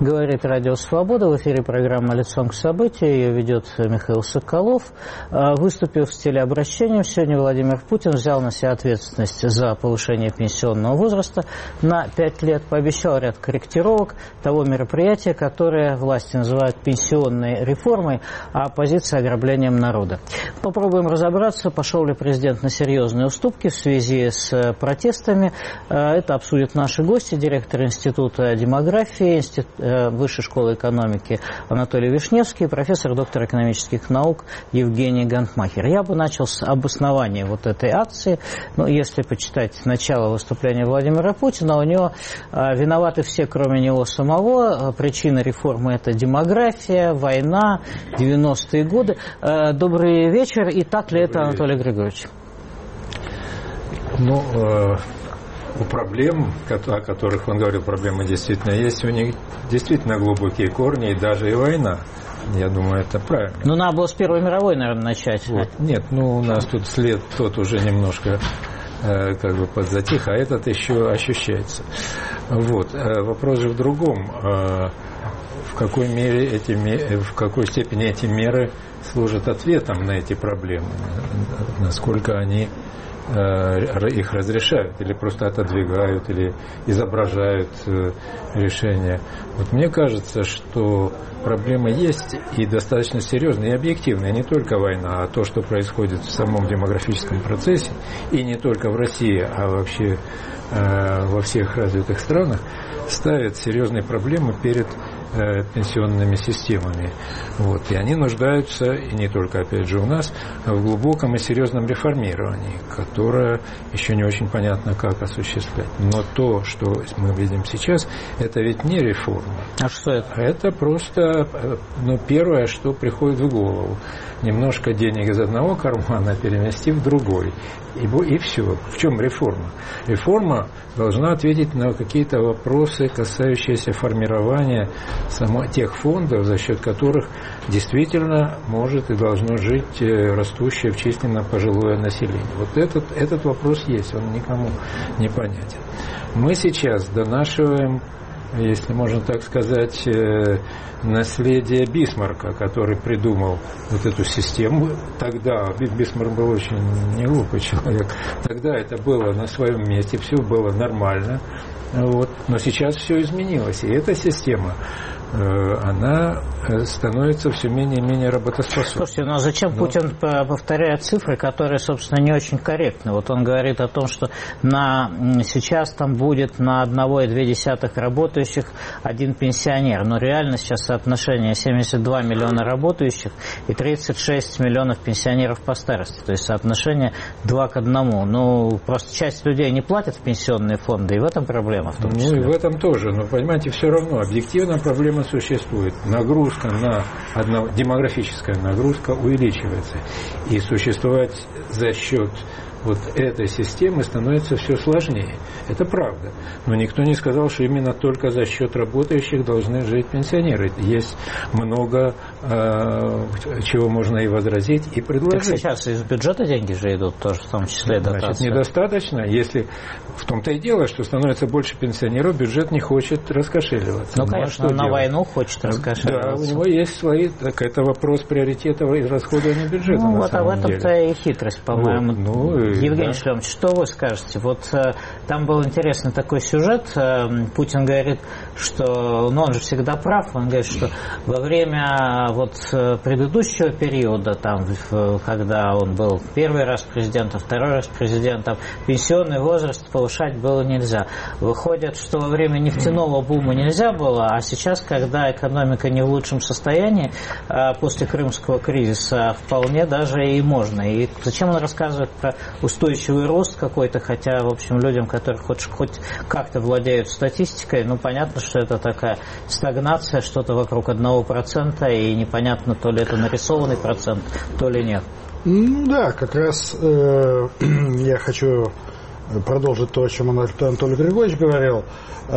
Говорит Радио Свобода. В эфире программа «Лицом к событию». Ее ведет Михаил Соколов. Выступив с телеобращением, сегодня Владимир Путин взял на себя ответственность за повышение пенсионного возраста на 5 лет. Пообещал ряд корректировок того мероприятия, которое власти называют пенсионной реформой, а оппозиция ограблением народа. Попробуем разобраться, пошел ли президент на серьезные уступки в связи с протестами. Это обсудят наши гости, директор Института демографии, Высшей школы экономики Анатолий Вишневский, профессор, доктор экономических наук Евгений Гантмахер. Я бы начал с обоснования вот этой акции. Ну, если почитать начало выступления Владимира Путина, у него виноваты все, кроме него самого. Причина реформы – это демография, война, 90-е годы. Добрый вечер. И так ли это, Анатолий Григорьевич? У проблем, о которых он говорил, проблемы действительно есть, у них действительно глубокие корни, и даже и война. Я думаю, это правильно. Ну, надо было с Первой мировой, наверное, начать. Вот. Нет, у нас тут след тот уже немножко подзатих, а этот еще ощущается. Вот. Вопрос же в другом. В какой степени эти меры служат ответом на эти проблемы? Насколько они их разрешают, или просто отодвигают, или изображают решения. Вот мне кажется, что проблемы есть и достаточно серьезные и объективные. Не только война, а то, что происходит в самом демографическом процессе, и не только в России, а вообще во всех развитых странах, ставят серьезные проблемы перед пенсионными системами. Вот. И они нуждаются, и не только, опять же, у нас, в глубоком и серьезном реформировании, которое еще не очень понятно, как осуществлять. Но то, что мы видим сейчас, это ведь не реформа. А что это? Это просто, первое, что приходит в голову. Немножко денег из одного кармана переместив в другой. И все. В чем реформа? Реформа должна ответить на какие-то вопросы, касающиеся формирования тех фондов, за счет которых действительно может и должно жить растущее в численно пожилое население. Вот этот вопрос есть, он никому не понятен. Мы сейчас донашиваем, если можно так сказать, наследие Бисмарка, который придумал вот эту систему. Тогда Бисмарк был очень неглупый человек. Тогда это было на своем месте, все было нормально. Вот. Но сейчас все изменилось. И эта система, она становится все менее и менее работоспособной. Слушайте, ну зачем Путин повторяет цифры, которые, собственно, не очень корректны? Вот он говорит о том, что сейчас там будет на 1,2 работающих один пенсионер. Но реально сейчас соотношение 72 миллиона работающих и 36 миллионов пенсионеров по старости. То есть соотношение 2 к 1. Ну, просто часть людей не платят в пенсионные фонды, и в этом проблема в том числе. Ну, и в этом тоже. Но, понимаете, все равно объективно проблема существует. Нагрузка демографическая нагрузка увеличивается. И существовать за счет вот этой системы становится все сложнее. Это правда. Но никто не сказал, что именно только за счет работающих должны жить пенсионеры. Есть много чего можно и возразить, и предложить. Так сейчас из бюджета деньги же идут тоже, в том числе дотации. Значит, недостаточно, если в том-то и дело, что становится больше пенсионеров, бюджет не хочет раскошеливаться. Ну, конечно, он на войну хочет раскошеливаться. Да, у него есть свои, так это вопрос приоритетов и расходования бюджета. Ну, вот об этом-то и хитрость, по-моему. Вот. Евгений Шлемович, что вы скажете? Вот там был интересный такой сюжет. Путин говорит, что, он же всегда прав, он говорит, что во время предыдущего периода, там, когда он был первый раз президентом, второй раз президентом, пенсионный возраст повышать было нельзя. Выходит, что во время нефтяного бума нельзя было, а сейчас, когда экономика не в лучшем состоянии, после крымского кризиса вполне даже и можно. И зачем он рассказывает про устойчивый рост какой-то, хотя, в общем, людям, которые хоть как-то владеют статистикой, понятно, что это такая стагнация, что-то вокруг 1%, и непонятно, то ли это нарисованный процент, то ли нет. Да, как раз я хочу продолжить то, о чем Анатолий Григорьевич говорил.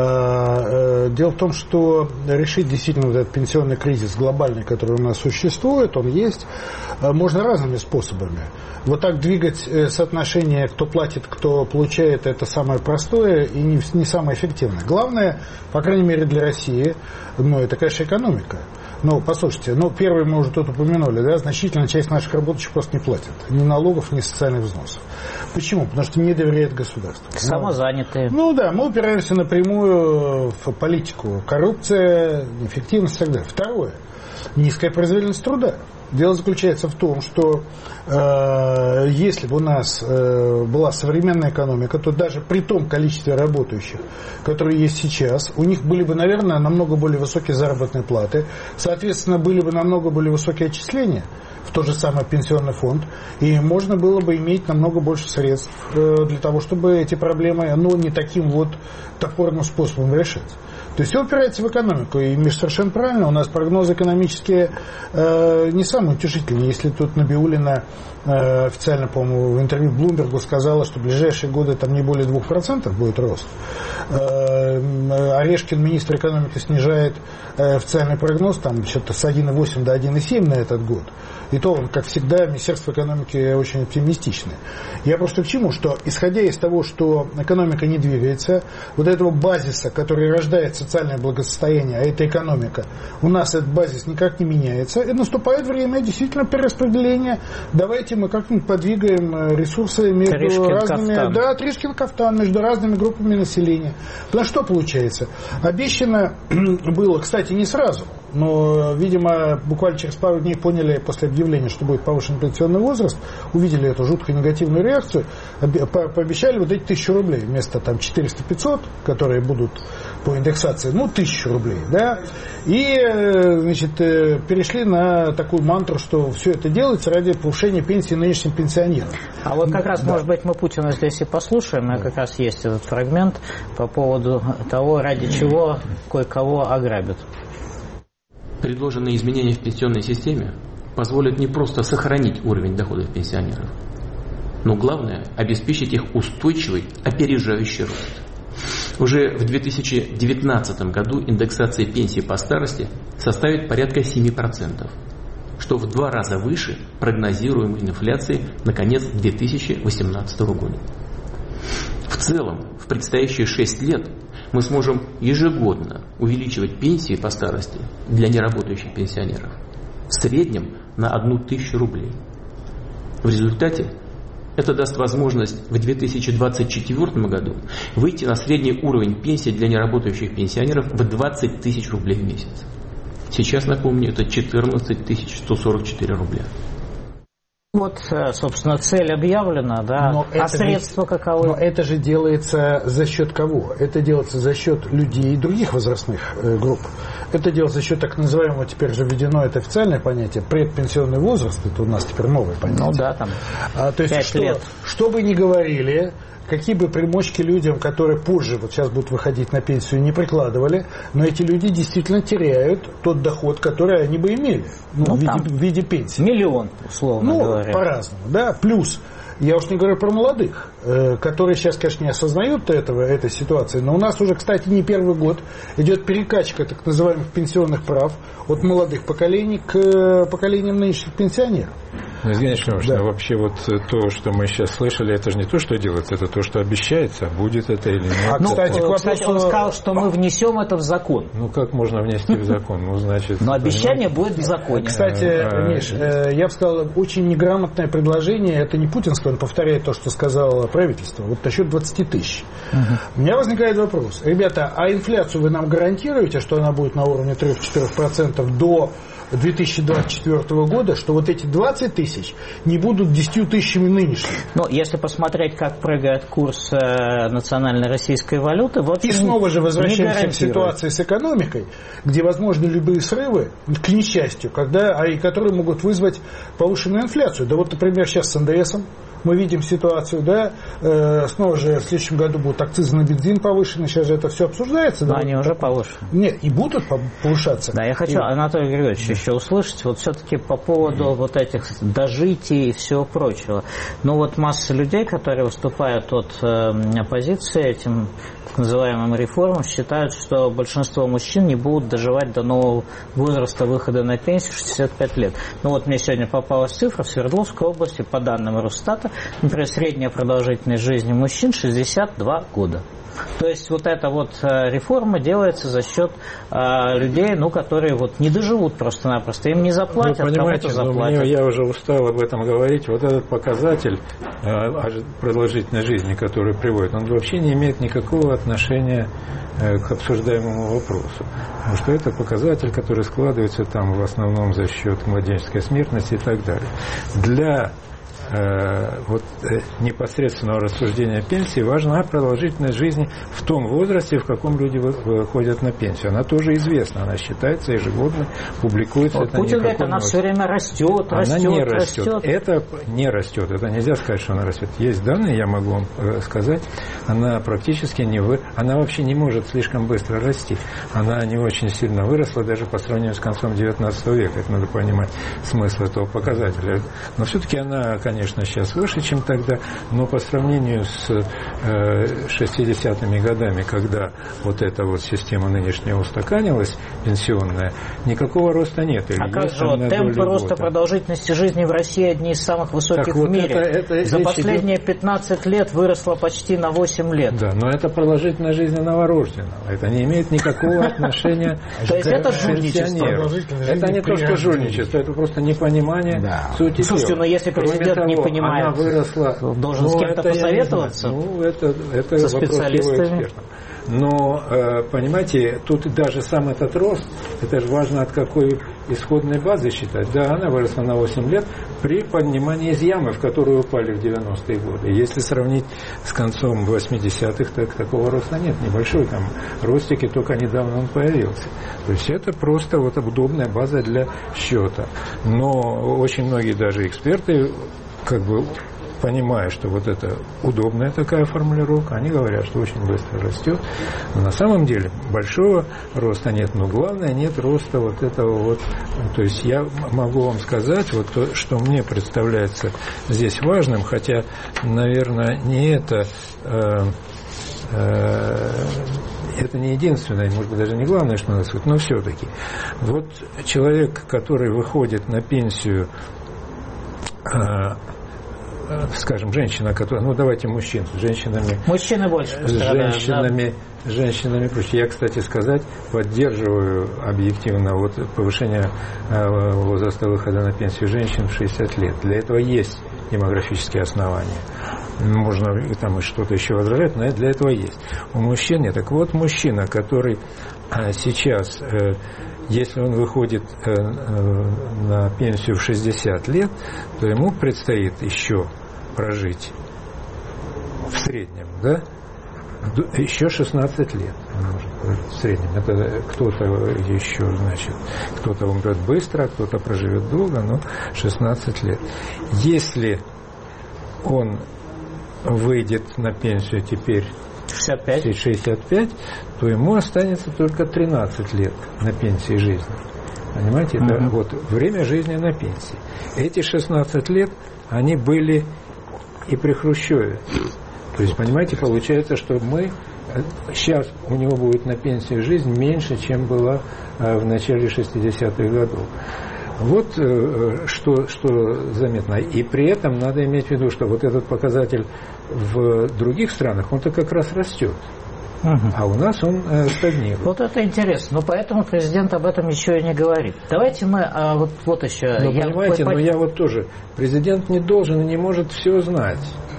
Дело в том, что решить действительно вот этот пенсионный кризис глобальный, который у нас существует, он есть, можно разными способами. Вот так двигать соотношение, кто платит, кто получает, это самое простое и не самое эффективное. Главное, по крайней мере для России, это, конечно, экономика. Послушайте, первое мы уже тут упомянули, да, значительная часть наших работающих просто не платит. Ни налогов, ни социальных взносов. Почему? Потому что не доверяет государству. Самозанятые. Мы упираемся напрямую в политику. Коррупция, неэффективность и так далее. Второе. Низкая производительность труда. Дело заключается в том, что если бы у нас была современная экономика, то даже при том количестве работающих, которые есть сейчас, у них были бы, наверное, намного более высокие заработные платы, соответственно, были бы намного более высокие отчисления в тот же самый пенсионный фонд, и можно было бы иметь намного больше средств для того, чтобы эти проблемы, не таким вот топорным способом решать. То есть все упирается в экономику, и Миша совершенно правильно, у нас прогнозы экономические не самые утешительные. Если тут Набиуллина официально, по-моему, в интервью Блумбергу сказала, что в ближайшие годы там не более 2% будет рост. Орешкин, министр экономики, снижает официальный прогноз там что-то с 1,8 до 1,7 на этот год. И то, как всегда, Министерство экономики очень оптимистичное. Я просто к чему? Что, исходя из того, что экономика не двигается, вот этого базиса, который рождает социальное благосостояние, а это экономика, у нас этот базис никак не меняется, и наступает время действительно перераспределения. Давайте мы как-нибудь подвигаем ресурсы между разными... Да, Тришкин-Кафтан, между разными группами населения. Потому что получается? Обещано было, кстати, не сразу, но, видимо, буквально через пару дней поняли после объявления, что будет повышен пенсионный возраст, увидели эту жутко негативную реакцию, пообещали вот эти 1000 рублей вместо там 400-500, которые будут по индексации, 1000 рублей, да, и, значит, перешли на такую мантру, что все это делается ради повышения пенсии нынешним пенсионерам. А вот как раз, может быть, мы Путина здесь и послушаем, и как раз есть этот фрагмент по поводу того, ради чего кое-кого ограбят. Предложенные изменения в пенсионной системе позволят не просто сохранить уровень доходов пенсионеров, но главное – обеспечить их устойчивый, опережающий рост. Уже в 2019 году индексация пенсии по старости составит порядка 7%, что в 2 раза выше прогнозируемой инфляции на конец 2018 года. В целом, в предстоящие 6 лет мы сможем ежегодно увеличивать пенсии по старости для неработающих пенсионеров в среднем на 1000 рублей. В результате это даст возможность в 2024 году выйти на средний уровень пенсии для неработающих пенсионеров в 20 тысяч рублей в месяц. Сейчас, напомню, это 14 144 рубля. Вот, собственно, цель объявлена, да, а средства каковы? Но это же делается за счет кого? Это делается за счет людей других возрастных групп. Это делается за счет так называемого, теперь же введено это официальное понятие, предпенсионный возраст, это у нас теперь новое понятие. Да, там то есть 5 лет. Что бы ни говорили, какие бы примочки людям, которые позже, вот сейчас будут выходить на пенсию, не прикладывали, но эти люди действительно теряют тот доход, который они бы имели в виде пенсии. Миллион, условно говоря. По-разному, да, плюс, я уж не говорю про молодых, которые сейчас, конечно, не осознают этой ситуации, но у нас уже, кстати, не первый год идет перекачка так называемых пенсионных прав от молодых поколений к поколениям нынешних пенсионеров. Евгений Шлемович, вообще вот то, что мы сейчас слышали, это же не то, что делается, это то, что обещается, будет это или нет. Кстати, он сказал, что мы внесем это в закон. Как можно внести в закон? Значит... Но обещание будет в законе. Кстати, Миш, я бы сказал, очень неграмотное предложение, это не путинское, он повторяет то, что сказало правительство, вот насчет 20 тысяч. У меня возникает вопрос. Ребята, а инфляцию вы нам гарантируете, что она будет на уровне 3-4% до 2024 года, что вот эти 20 тысяч не будут 10 тысячами нынешними. Но если посмотреть, как прыгает курс национальной российской валюты, вот и снова же возвращаемся к ситуации с экономикой, где возможны любые срывы, к несчастью, которые могут вызвать повышенную инфляцию. Да вот, например, сейчас с НДСом Мы видим ситуацию, да, снова же в следующем году будут акцизы на бензин повышены, сейчас же это все обсуждается. Но да, они уже повышены. Нет, и будут повышаться. Да, я хочу, Анатолий Григорьевич, еще услышать, вот все-таки по поводу вот этих дожитий и всего прочего. Ну вот масса людей, которые выступают от оппозиции этим так называемым реформам, считают, что большинство мужчин не будут доживать до нового возраста выхода на пенсию 65 лет. Ну вот мне сегодня попалась цифра: в Свердловской области, по данным Росстата, например, средняя продолжительность жизни мужчин 62 года. То есть вот эта вот реформа делается за счет людей, ну, которые вот не доживут просто-напросто, им не заплатят, вы понимаете, кому-то заплатят. Я уже устал об этом говорить. Вот этот показатель продолжительной жизни, который приводит, он вообще не имеет никакого отношения к обсуждаемому вопросу. Потому что это показатель, который складывается там в основном за счет младенческой смертности и так далее. Для непосредственного рассуждения пенсии важна продолжительность жизни в том возрасте, в каком люди выходят на пенсию. Она тоже известна, она считается ежегодно, публикуется. Вот Путин говорит, она все время растет. Она не растет. Это не растет. Это нельзя сказать, что она растет. Есть данные, я могу вам сказать, она практически она вообще не может слишком быстро расти. Она не очень сильно выросла даже по сравнению с концом 19 века. Это надо понимать смысл этого показателя. Но все-таки она, конечно, сейчас выше, чем тогда, но по сравнению с 60-ми годами, когда вот эта вот система нынешняя устаканилась, пенсионная, никакого роста нет. А как же вот темпы роста продолжительности жизни в России одни из самых высоких в мире? За последние 15 лет выросло почти на 8 лет. Да, но это продолжительность жизни новорожденного. Это не имеет никакого отношения к пенсионеру. Это не то, что жульничество, это просто непонимание сути дела. Слушайте, но если президент не понимает, она выросла, должен с кем-то посоветоваться, это со специалистами. Но, понимаете, тут даже сам этот рост, это же важно от какой исходной базы считать. Да, она выросла на 8 лет при поднимании из ямы, в которую упали в 90-е годы. Если сравнить с концом 80-х, так такого роста нет. Небольшой там ростик, и только недавно он появился. То есть это просто вот удобная база для счета. Но очень многие даже эксперты, как бы понимая, что вот это удобная такая формулировка, они говорят, что очень быстро растет. Но на самом деле большого роста нет. Но главное, нет роста вот этого вот. То есть я могу вам сказать, вот то, что мне представляется здесь важным, хотя, наверное, не это не единственное, может быть, даже не главное, что нас, но все-таки. Вот человек, который выходит на пенсию, скажем, женщина, которая, ну давайте мужчин, с женщинами. Мужчины больше пострадают. Женщинами проще. Я, кстати сказать, поддерживаю объективно вот повышение возраста выхода на пенсию женщин в 60 лет. Для этого есть демографические основания. Можно там и что-то еще возражать, но для этого есть. У мужчин нет. Так вот, мужчина, который сейчас, если он выходит на пенсию в 60 лет, то ему предстоит еще прожить в среднем, да, еще 16 лет он может прожить в среднем. Это кто-то еще, значит, кто-то умрет быстро, кто-то проживет долго, но 16 лет. Если он выйдет на пенсию теперь 65, то ему останется только 13 лет на пенсии жизни. Понимаете? Это вот время жизни на пенсии. Эти 16 лет, они были и при Хрущеве. То есть, понимаете, получается, что сейчас у него будет на пенсии жизнь меньше, чем была в начале 60-х годов. Вот что заметно. И при этом надо иметь в виду, что вот этот показатель в других странах, он-то как раз растет. А у нас он стагнирует. Вот это интересно. Но поэтому президент об этом еще и не говорит. Давайте мы вот еще... Но понимаете, я вот тоже... Президент не должен и не может все знать.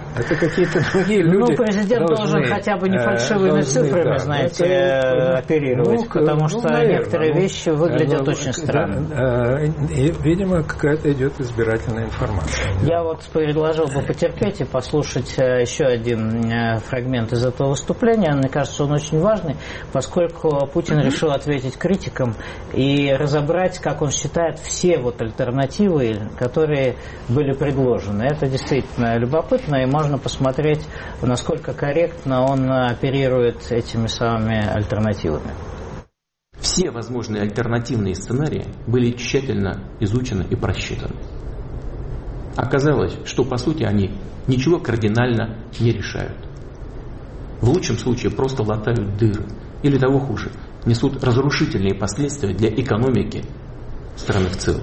Это какие-то другие люди. Ну, президент должен хотя бы не фальшивыми цифрами, знаете, оперировать, потому что некоторые вещи выглядят очень странно. И, видимо, какая-то идет избирательная информация. Я вот предложил бы потерпеть и послушать еще один фрагмент из этого выступления. Мне кажется, он очень важный, поскольку Путин решил ответить критикам и разобрать, как он считает, все вот альтернативы, которые были предложены. Это действительно любопытно, и можно посмотреть, насколько корректно он оперирует этими самыми альтернативами. Все возможные альтернативные сценарии были тщательно изучены и просчитаны. Оказалось, что по сути они ничего кардинально не решают. В лучшем случае просто латают дыры, или того хуже, несут разрушительные последствия для экономики страны в целом.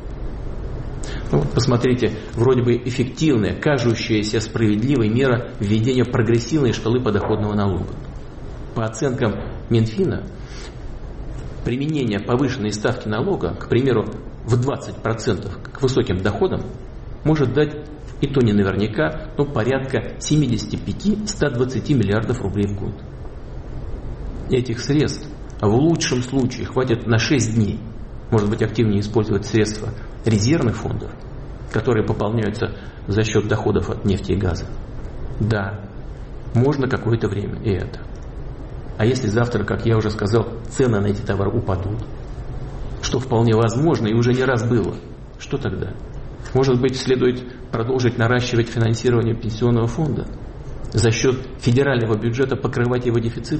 Ну, посмотрите, вроде бы эффективная, кажущаяся справедливой мера введения прогрессивной шкалы подоходного налога. По оценкам Минфина, применение повышенной ставки налога, к примеру, в 20% к высоким доходам, может дать, и то не наверняка, но порядка 75-120 миллиардов рублей в год. Этих средств в лучшем случае хватит на 6 дней. Может быть, активнее использовать средства резервных фондов, которые пополняются за счет доходов от нефти и газа. Да, можно какое-то время и это. А если завтра, как я уже сказал, цены на эти товары упадут, что вполне возможно и уже не раз было, что тогда? Может быть, следует продолжить наращивать финансирование пенсионного фонда, за счет федерального бюджета покрывать его дефицит?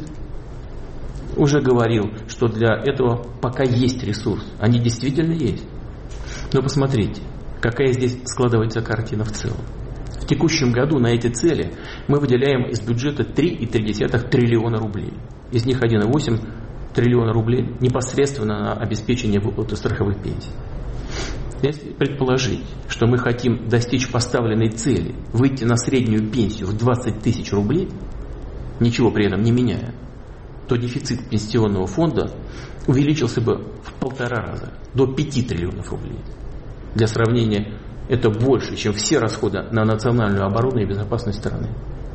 Уже говорил, что для этого пока есть ресурс. Они действительно есть. Но посмотрите, какая здесь складывается картина в целом. В текущем году на эти цели мы выделяем из бюджета 3,3 триллиона рублей. Из них 1,8 триллиона рублей непосредственно на обеспечение выплаты страховых пенсий. Если предположить, что мы хотим достичь поставленной цели, выйти на среднюю пенсию в 20 тысяч рублей, ничего при этом не меняя, то дефицит пенсионного фонда увеличился бы в 1,5 раза, до 5 триллионов рублей. Для сравнения, это больше, чем все расходы на национальную оборону и безопасность страны.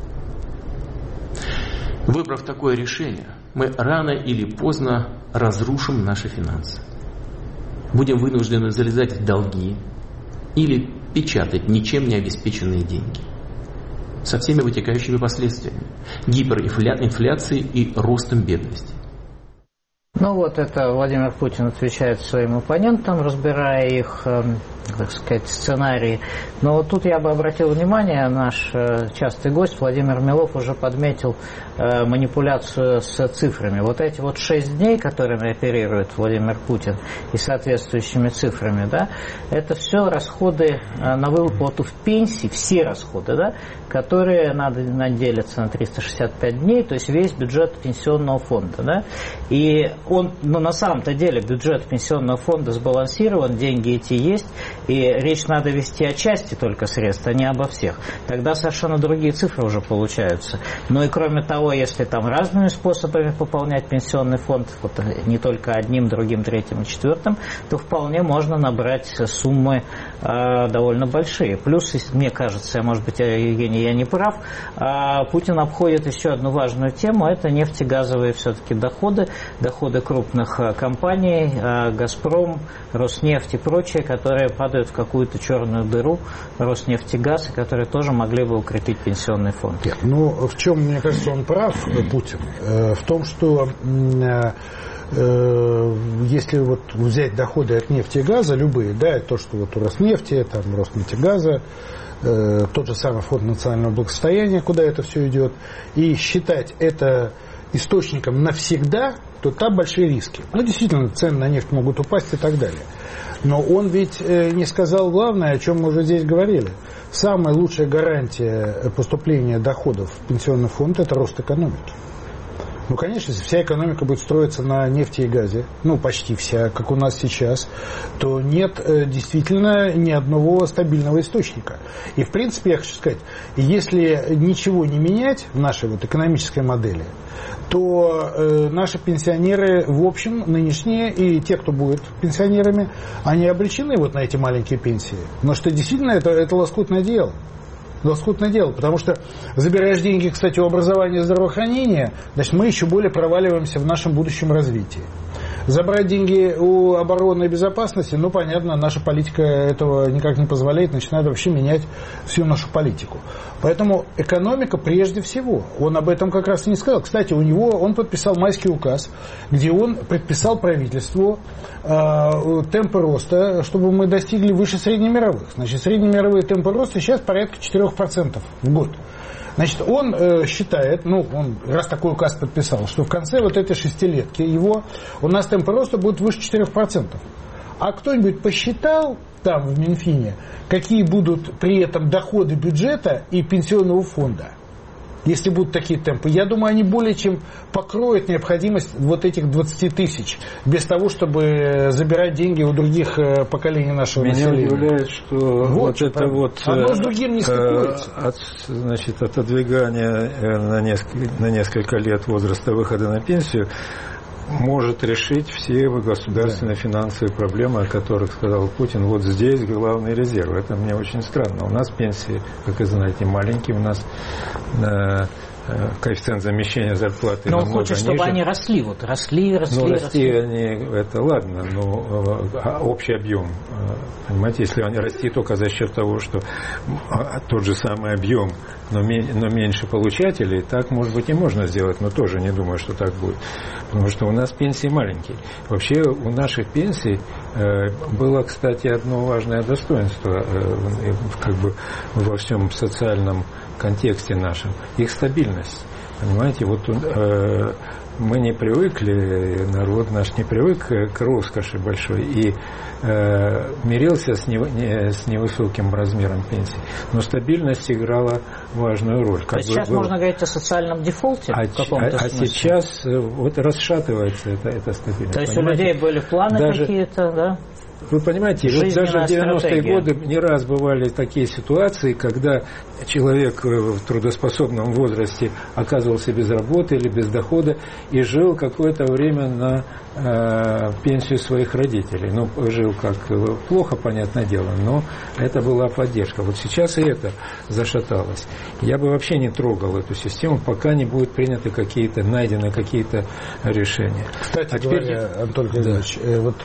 Выбрав такое решение, мы рано или поздно разрушим наши финансы. Будем вынуждены залезать в долги или печатать ничем не обеспеченные деньги. Со всеми вытекающими последствиями, гиперинфляцией и ростом бедности. Ну вот это Владимир Путин отвечает своим оппонентам, разбирая их, так сказать, сценарии. Но вот тут я бы обратил внимание, наш частый гость Владимир Милов уже подметил манипуляцию с цифрами. Вот эти вот 6 дней, которыми оперирует Владимир Путин, и соответствующими цифрами, да, это все расходы на выплату в пенсии, все расходы, да, которые надо делиться на 365 дней, то есть весь бюджет пенсионного фонда, да, и он, ну, на самом-то деле бюджет пенсионного фонда сбалансирован, деньги эти есть, и речь надо вести о части только средств, а не обо всех. Тогда совершенно другие цифры уже получаются. Ну и кроме того, если там разными способами пополнять пенсионный фонд, вот не только одним, другим, третьим и четвертым, то вполне можно набрать суммы довольно большие. Плюс, мне кажется, может быть, Евгений, я не прав, Путин обходит еще одну важную тему, это нефтегазовые все-таки доходы крупных компаний, «Газпром», «Роснефть» и прочие, которые падают в какую-то черную дыру, «Роснефтегаз», и которые тоже могли бы укрепить пенсионный фонд. Ну, в чем, мне кажется, он прав, Путин, в том, что если вот взять доходы от нефти и газа, любые, да, то, что вот у Роснефти, там, Роснефтегаза, тот же самый фонд национального благосостояния, куда это все идет, и считать это источником навсегда, то там большие риски. Ну, действительно, цены на нефть могут упасть и так далее. Но он ведь не сказал главное, о чем мы уже здесь говорили. Самая лучшая гарантия поступления доходов в пенсионный фонд – это рост экономики. Ну, конечно, если вся экономика будет строиться на нефти и газе, ну, почти вся, как у нас сейчас, то нет действительно ни одного стабильного источника. И, в принципе, я хочу сказать, если ничего не менять в нашей вот экономической модели, то наши пенсионеры, в общем, нынешние и те, кто будет пенсионерами, они обречены вот на эти маленькие пенсии. Потому что действительно это лоскутное дело. Лоскутное дело, потому что забираешь деньги, кстати, у образования и здравоохранения, значит, мы еще более проваливаемся в нашем будущем развитии. Забрать деньги у обороны и безопасности, ну, понятно, наша политика этого никак не позволяет, начинает вообще менять всю нашу политику. Поэтому экономика прежде всего. Он об этом как раз и не сказал. Кстати, он подписал майский указ, где он предписал правительству темпы роста, чтобы мы достигли выше среднемировых. Значит, среднемировые темпы роста сейчас порядка 4% в год. Значит, он считает, он раз такой указ подписал, что в конце вот этой шестилетки у нас темпы роста будут выше 4%. А кто-нибудь посчитал там в Минфине, какие будут при этом доходы бюджета и пенсионного фонда? Если будут такие темпы, я думаю, они более чем покроют необходимость вот этих 20 тысяч, без того, чтобы забирать деньги у других поколений нашего населения. Меня удивляет, что одно с другим не стыкуется. Отодвигание на несколько лет возраста выхода на пенсию может решить все государственные финансовые проблемы, о которых сказал Путин. Вот здесь главный резерв. Это мне очень странно. У нас пенсии, как вы знаете, маленькие. У нас коэффициент замещения зарплаты но намного он хочет, чтобы ниже. они росли. Расти они, это ладно, но общий объем. Понимаете, если они расти только за счет того, что тот же самый объем, но меньше получателей, так, может быть, и можно сделать, но тоже не думаю, что так будет. Потому что у нас пенсии маленькие. Вообще у наших пенсий было, кстати, одно важное достоинство во всем социальном контексте нашем. Их стабильность. Понимаете, мы не привыкли, народ наш не привык к роскоши большой и мирился с невысоким размером пенсии. Но стабильность играла важную роль. Сейчас можно говорить о социальном дефолте в каком-то смысле. Сейчас расшатывается эта стабильность. То есть у людей были планы какие-то, да? Вы понимаете, даже в 90-е годы не раз бывали такие ситуации, когда человек в трудоспособном возрасте оказывался без работы или без дохода и жил какое-то время на пенсию своих родителей. Жил как плохо, понятное дело, но это была поддержка. Вот сейчас и это зашаталось. Я бы вообще не трогал эту систему, пока не будут найдены какие-то решения. Кстати говоря, Антон Григорьевич,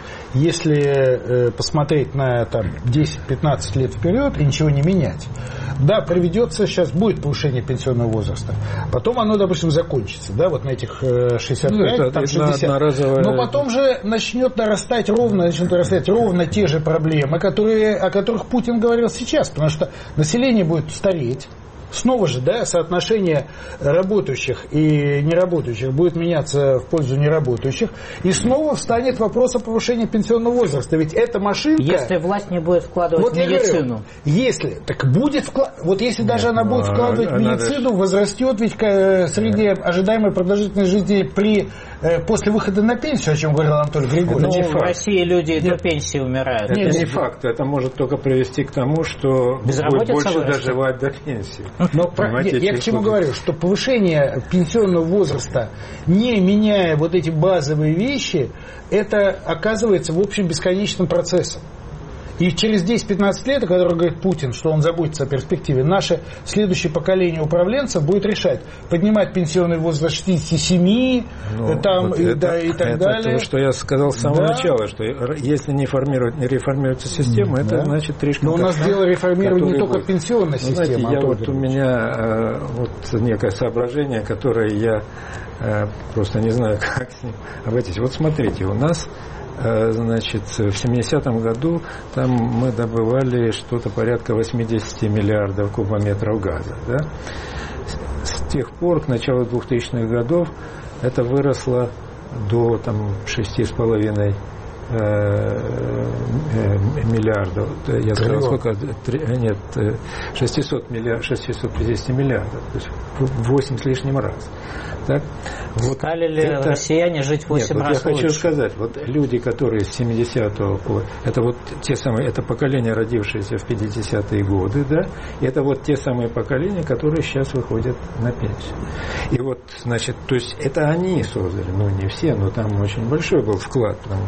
если посмотреть на 10-15 лет вперед и ничего не менять, да, сейчас будет повышение пенсионного возраста, потом оно, допустим, закончится, да, вот на этих 65, 60. Но потом же начнут нарастать ровно те же проблемы, о которых Путин говорил сейчас, потому что население будет стареть. Снова же, да, соотношение работающих и неработающих будет меняться в пользу неработающих, и снова встанет вопрос о повышении пенсионного возраста. Ведь эта машинка... Если власть не будет вкладывать в медицину. Если даже она будет вкладывать в медицину, возрастет ведь среди ожидаемой продолжительности жизни после выхода на пенсию, о чем говорил Анатолий Григорьевич. В России люди до пенсии умирают. Это не факт. Это может только привести к тому, что будет больше доживать до пенсии. Но я к чему говорю, что повышение пенсионного возраста, не меняя вот эти базовые вещи, это оказывается в общем бесконечным процессом. И через 10-15 лет, о которых говорит Путин, что он заботится о перспективе, наше следующее поколение управленцев будет решать, поднимать пенсионный возраст 67, и так далее. Это то, что я сказал с самого начала, что если не реформируется система, это значит тришка. Но у нас дело реформирования не только пенсионной системы. У меня некое соображение, которое я просто не знаю, как с ним обойтись. Вот смотрите, у нас в 70-м году там мы добывали что-то порядка 80 миллиардов кубометров газа. Да? С тех пор, к началу 2000-х годов, это выросло до 6,5 миллиардов. Я сказал, сколько? 650 миллиардов. То есть 8 с лишним раз. Так? Стали ли россияне жить 8 раз я лучше? хочу сказать, люди, которые с 70-го, это поколение, родившееся в 50-е годы, да, и это те самые поколения, которые сейчас выходят на пенсию. И то есть это они создали, не все, но там очень большой был вклад, потому что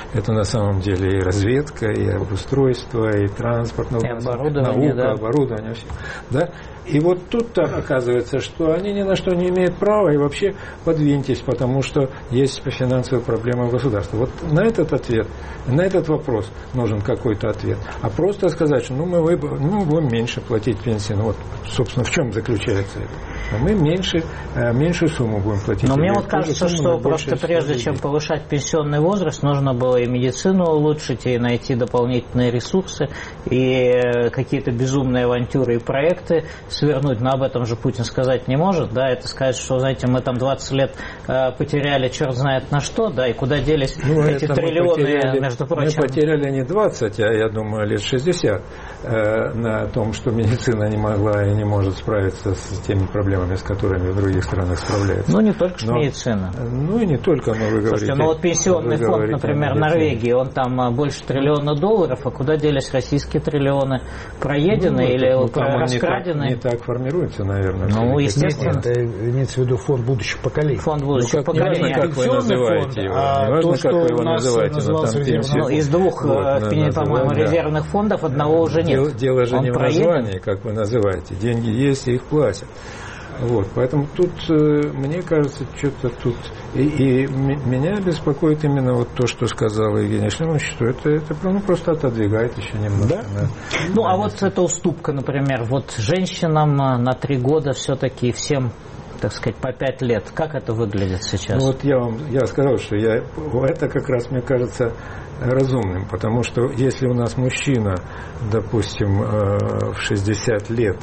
Это на самом деле и разведка, и обустройство, и транспорт, и оборудование, наука, оборудование, все. Да? И вот тут оказывается, что они ни на что не имеют права, и вообще подвиньтесь, потому что есть финансовые проблемы государства. Вот на этот вопрос нужен какой-то ответ. А просто сказать, что мы будем меньше платить пенсии. Ну вот, собственно, в чем заключается это? Мы меньшую сумму будем платить. Но мне вот кажется, что просто прежде чем повышать пенсионный возраст, нужно было и медицину улучшить, и найти дополнительные ресурсы, и какие-то безумные авантюры и проекты свернуть. Но об этом же Путин сказать не может. Да, это сказать, что, знаете, мы там 20 лет потеряли черт знает на что, да, и куда делись эти триллионы, между прочим. Мы потеряли не 20, а я думаю, лет 60 на том, что медицина не могла и не может справиться с теми проблемами, с которыми в других странах справляются. Ну, не только медицина. Ну, и не только, но вы говорите... Слушайте, ну вот пенсионный фонд, например, Норвегии, он там больше $1 триллиона, а куда делись российские триллионы? Проедены или раскрадены? Не так формируется, наверное. Ну, естественно. Это имеется в виду фонд будущих поколений. Фонд будущих поколений. Не важно, как вы называете его. Не важно, как вы его называете. Ну, из двух, по-моему, резервных фондов одного уже нет. Дело же не в названии, как вы называете. Деньги есть, и их платят. Вот, поэтому тут, мне кажется, что-то тут... И меня беспокоит именно вот то, что сказал Евгений Шлемович, что это просто отодвигает еще немного. Да? Ну, а вот эта уступка, например, вот женщинам на 3 года все-таки всем, так сказать, по 5 лет. Как это выглядит сейчас? Ну, вот я сказал, что это как раз, мне кажется, разумным, потому что если у нас мужчина, допустим, в 60 лет,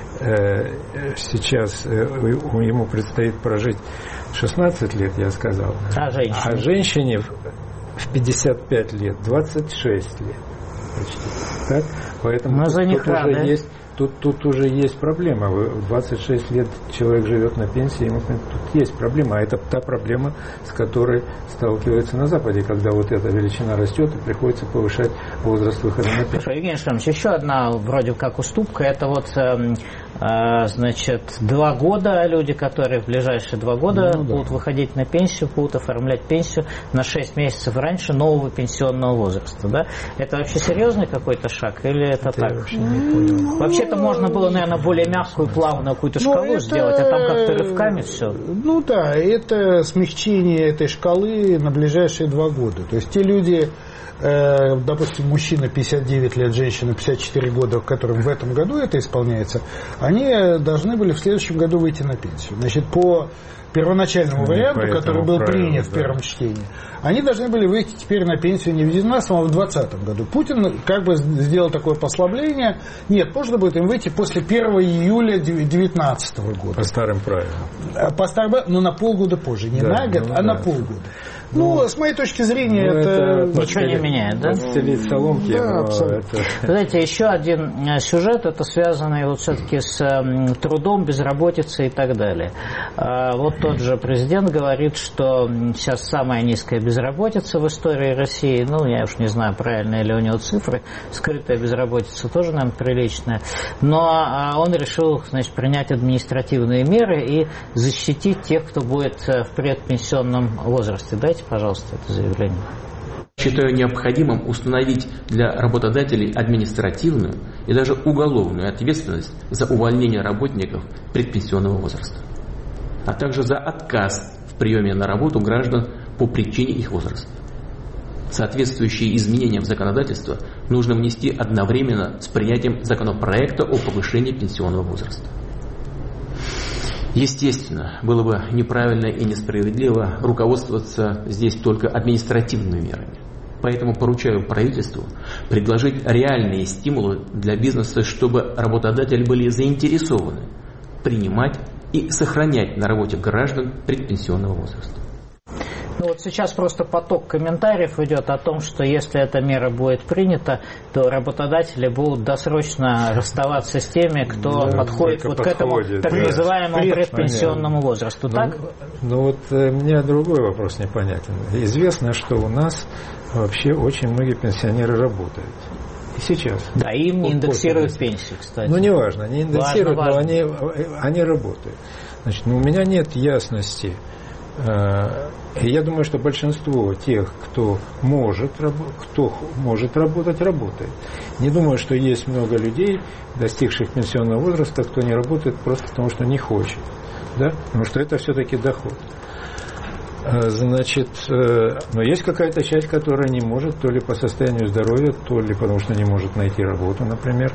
сейчас ему предстоит прожить 16 лет, я сказал. А женщине в 55 лет 26 лет. Почти. Так? Поэтому тут уже есть проблема. В 26 лет человек живет на пенсии, тут есть проблема. А это та проблема, с которой сталкиваются на Западе, когда вот эта величина растет и приходится повышать возраст выхода на пенсию. Евгений Шлемович, еще одна вроде как уступка, это вот, значит, 2 года люди, которые в ближайшие 2 года будут выходить на пенсию, будут оформлять пенсию на 6 месяцев раньше нового пенсионного возраста. Да? Это вообще серьезный какой-то шаг или это так? Вообще не понял. Вообще-то можно было, наверное, более мягкую, плавную какую-то шкалу сделать, а там как-то рывками все. Ну да, это смягчение этой шкалы на ближайшие 2 года. То есть те люди, допустим, мужчина 59 лет, женщина 54 года, которым в этом году это исполняется, они должны были в следующем году выйти на пенсию. Значит, по первоначальному варианту, который был принят в первом чтении, они должны были выйти теперь на пенсию не в 2019, а в 2020 году. Путин как бы сделал такое послабление. Нет, можно будет им выйти после 1 июля 2019 года. По старым правилам. По старым, но на полгода позже. Не на год, а на полгода. Ну, с моей точки зрения, это ничего не меняет, да? Подстелить соломки. Да, абсолютно. Знаете, еще один сюжет, это связанный вот все-таки с трудом, безработицей и так далее. Вот тот же президент говорит, что сейчас самая низкая безработица в истории России. Ну, я уж не знаю, правильные ли у него цифры. Скрытая безработица тоже, наверное, приличная. Но он решил, значит, принять административные меры и защитить тех, кто будет в предпенсионном возрасте. Дайте, пожалуйста, это заявление. Считаю необходимым установить для работодателей административную и даже уголовную ответственность за увольнение работников предпенсионного возраста, а также за отказ в приеме на работу граждан по причине их возраста. Соответствующие изменения в законодательство нужно внести одновременно с принятием законопроекта о повышении пенсионного возраста. Естественно, было бы неправильно и несправедливо руководствоваться здесь только административными мерами. Поэтому поручаю правительству предложить реальные стимулы для бизнеса, чтобы работодатели были заинтересованы принимать и сохранять на работе граждан предпенсионного возраста. Ну вот сейчас просто поток комментариев идет о том, что если эта мера будет принята, то работодатели будут досрочно расставаться с теми, кто подходит вот к этому так называемому предпенсионному возрасту. Так? Ну вот мне другой вопрос непонятен. Известно, что у нас вообще очень многие пенсионеры работают. И сейчас. Да, им не индексируют пенсии, кстати. Ну, неважно, не индексируют, но они работают. Значит, у меня нет ясности, И я думаю, что большинство тех, кто может работать, работает. Не думаю, что есть много людей, достигших пенсионного возраста, кто не работает просто потому, что не хочет. Да? Потому что это все-таки доход. Значит, но есть какая-то часть, которая не может, то ли по состоянию здоровья, то ли потому, что не может найти работу, например.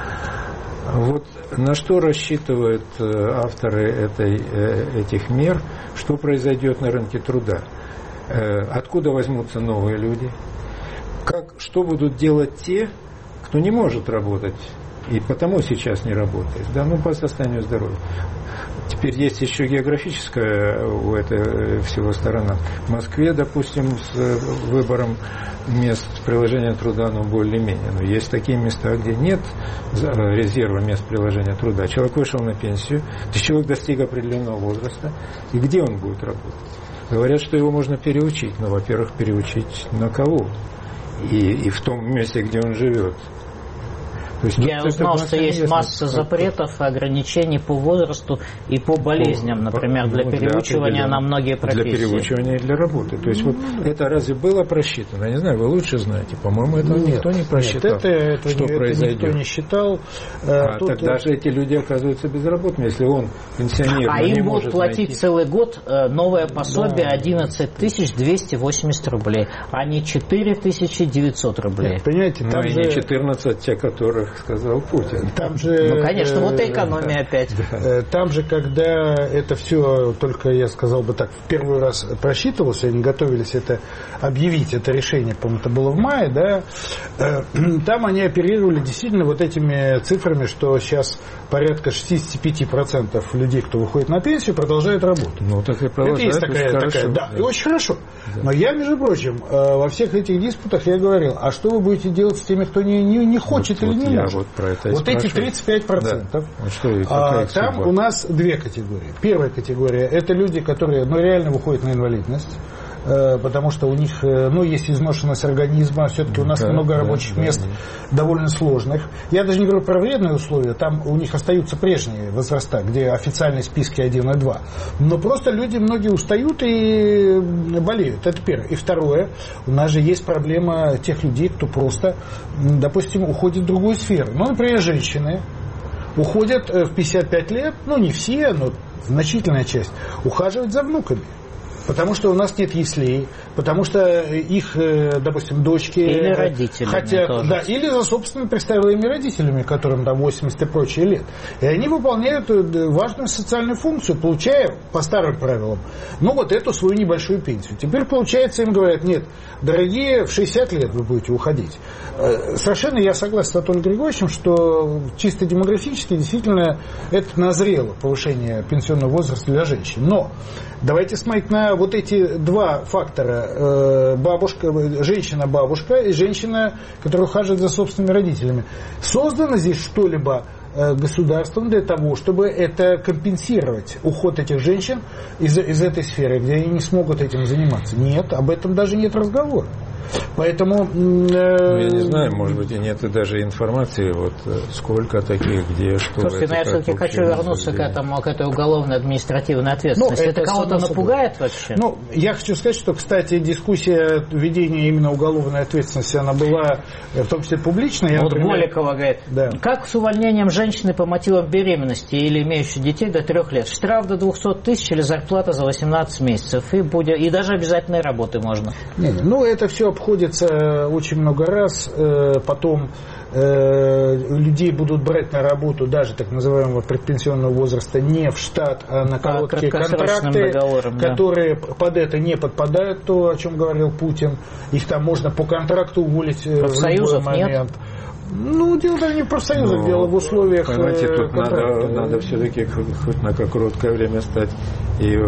Вот на что рассчитывают авторы этих мер, что произойдет на рынке труда, откуда возьмутся новые люди, что будут делать те, кто не может работать и потому сейчас не работает, да, по состоянию здоровья. Теперь есть еще географическая у этого всего сторона. В Москве, допустим, с выбором мест приложения труда, более-менее. Но есть такие места, где нет резерва мест приложения труда. Человек вышел на пенсию, человек достиг определенного возраста, и где он будет работать? Говорят, что его можно переучить. Но, во-первых, переучить на кого? И в том месте, где он живет. Я узнал, что есть масса запретов, ограничений по возрасту и по болезням, например, для переучивания на многие профессии. Для переучивания и для работы. То есть это разве было просчитано? Я не знаю, вы лучше знаете. По-моему, это никто не просчитал, что произойдет. Никто не считал. Тогда же эти люди оказываются безработными, если он пенсионер, но не может найти. А им будут платить целый год новое пособие 11 280 рублей, а не 4 900 рублей. Нет, понимаете, там же... не 14, те, которых сказал Путин. Там же, конечно, вот и экономия опять. Там же, когда это все, только я сказал бы так, в первый раз просчитывалось, они готовились это объявить, это решение, по-моему, это было в мае, да, там они оперировали действительно вот этими цифрами, что сейчас порядка 65% людей, кто выходит на пенсию, продолжают работать. Так и продолжают. Это есть такая, да, и очень хорошо. Да. Но я, между прочим, во всех этих диспутах я говорил, а что вы будете делать с теми, кто не хочет или не может? Вот эти 35%. Да. Там у нас две категории. Первая категория – это люди, которые реально выходят на инвалидность, потому что у них есть изношенность организма, все-таки у нас много рабочих мест довольно сложных. Я даже не говорю про вредные условия, там у них остаются прежние возраста, где официальные списки 1 и 2. Но просто люди многие устают и болеют. Это первое. И второе, у нас же есть проблема тех людей, кто просто, допустим, уходит в другую сферу. Например, женщины уходят в 55 лет, не все, но значительная часть, ухаживать за внуками. Потому что у нас нет яслей, потому что их, допустим, дочки или родители хотят, да, или за собственными престарелыми родителями, которым там 80 и прочие лет. И они выполняют важную социальную функцию, получая по старым правилам, эту свою небольшую пенсию. Теперь, получается, им говорят: нет, дорогие, в 60 лет вы будете уходить. Совершенно я согласен с Анатолием Григорьевичем, что чисто демографически действительно это назрело повышение пенсионного возраста для женщин. Но давайте смотреть на вот эти два фактора: женщина-бабушка и женщина, которая ухаживает за собственными родителями. Создано здесь что-либо государством для того, чтобы это компенсировать, уход этих женщин из этой сферы, где они не смогут этим заниматься? Нет, об этом даже нет разговора. Поэтому... я не знаю, может быть, и нет даже информации, сколько таких, где, что... Слушайте, я все-таки хочу вернуться к этой уголовной административной ответственности. Это кого-то напугает вообще? Я хочу сказать, что, кстати, дискуссия введения именно уголовной ответственности, она была в том числе публичной. Голикова говорит, как с увольнением женщины по мотивам беременности или имеющей детей до 3 лет? Штраф до 200 тысяч или зарплата за 18 месяцев? И даже обязательной работы можно. Это все обходится очень много раз. Потом людей будут брать на работу даже так называемого предпенсионного возраста не в штат, а на короткие контракты, которые под это не подпадают, то, о чем говорил Путин. Их там можно по контракту уволить в любой момент. Нет? Дело даже не в профсоюзах, дело в условиях. Понимаете, тут надо все-таки хоть на короткое время стать и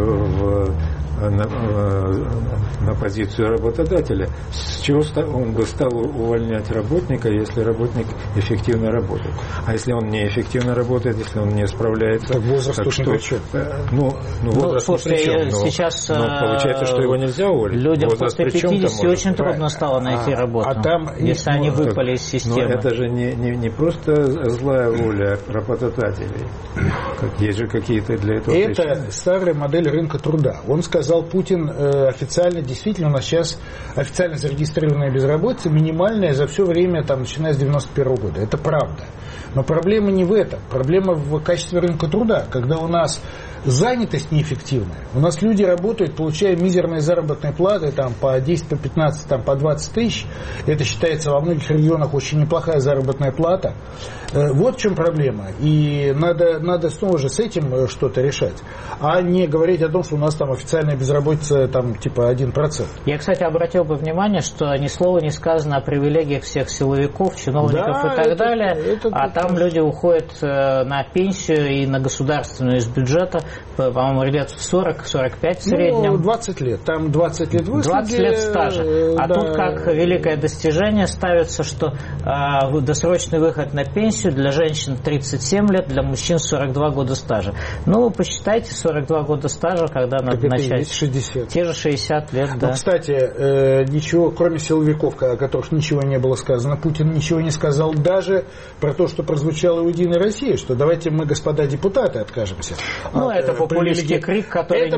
на позицию работодателя. С чего он бы стал увольнять работника, если работник эффективно работает? А если он неэффективно работает, если он не справляется? Так возраст тут ни при чем. Возраст ни при чем. Сейчас получается, что его нельзя уволить. Людям после 50 очень трудно стало найти работу, если они выпали из системы. Но это же не просто злая воля работодателей. Есть же какие-то для этого причины. Это старая модель рынка труда. Он сказал, сказал Путин официально, действительно, у нас сейчас официально зарегистрированная безработица минимальная за все время, там, начиная с 91 года. Это правда. Но проблема не в этом. Проблема в качестве рынка труда, когда у нас занятость неэффективная. У нас люди работают, получая мизерные заработные платы там, по 10, по 15, там, по 20 тысяч. Это считается во многих регионах очень неплохая заработная плата. Вот в чем проблема. И надо снова же с этим что-то решать. А не говорить о том, что у нас там официальная безработица там, типа 1%. Я, кстати, обратил бы внимание, что ни слова не сказано о привилегиях всех силовиков, чиновников и так далее. Там люди уходят на пенсию и на государственную из бюджета, по-моему, лет 40-45 в среднем. Ну, 20 лет. Там 20 лет выслуги. 20 лет стажа. А тут как великое достижение ставится, что досрочный выход на пенсию для женщин 37 лет, для мужчин 42 года стажа. Ну, посчитайте, 42 года стажа, когда надо начать. 60. Те же 60 лет, да. Ну, кстати, ничего, кроме силовиков, о которых ничего не было сказано, Путин ничего не сказал даже про то, что прозвучало у «Единой России», что давайте мы, господа депутаты, откажемся. Ну, это популистский крик, который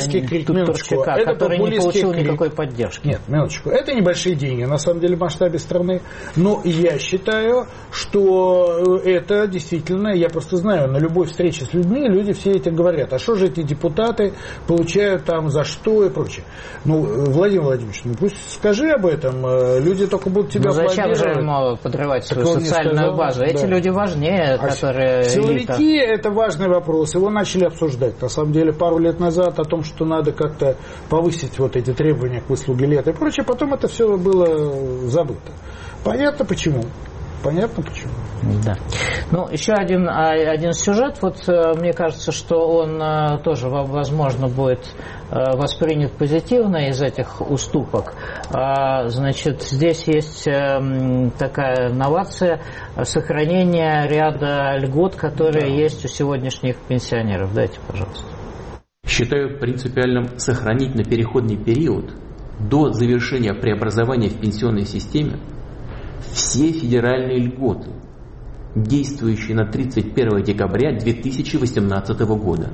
который не получил никакой поддержки. Нет, минуточку. Это небольшие деньги, на самом деле, в масштабе страны. Но я считаю, что это действительно, я просто знаю, на любой встрече с людьми люди все это говорят. А что же эти депутаты получают там, за что и прочее. Ну, Владимир Владимирович, ну пусть скажи об этом. Люди только будут тебя зачем же ему подрывать свою социальную базу? Эти люди важнее, которые... Силовики – это важный вопрос. Его начали обсуждать. На самом деле, пару лет назад о том, что надо как-то повысить вот эти требования к выслуге лет и прочее. Потом это все было забыто. Понятно почему. Понятно почему. Да. Ну, еще один сюжет. Вот мне кажется, что он тоже, возможно, будет воспринят позитивно из этих уступок. Значит, здесь есть такая новация сохранения ряда льгот, которые есть у сегодняшних пенсионеров. Дайте, пожалуйста. Считаю принципиальным сохранить на переходный период до завершения преобразования в пенсионной системе все федеральные льготы, действующие на 31 декабря 2018 года.